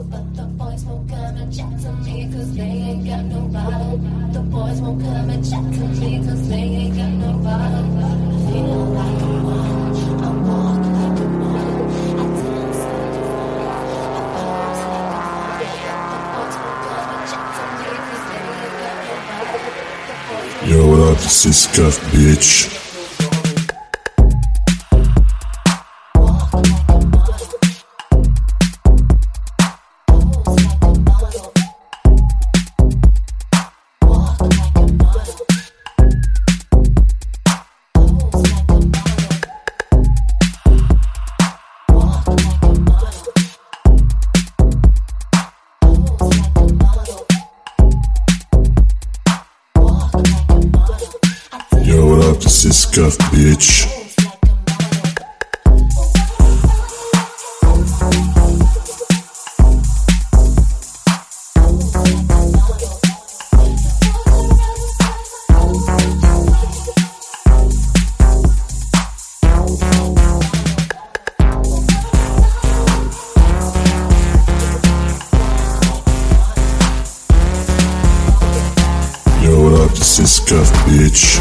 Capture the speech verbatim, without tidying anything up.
But the boys won't come and chat to me cause they ain't got no bottle. The boys won't come and chat to me cause they ain't got no bottle. I feel like a model, I walk like a model, I dance like a model, I pose like a model. The boys won't come and chat to me cause they ain't got no bottle. Yo, what up, this is Scuff, bitch. Yo, what up, this is Scuff, bitch. Yo, what up, this is Scuff, bitch.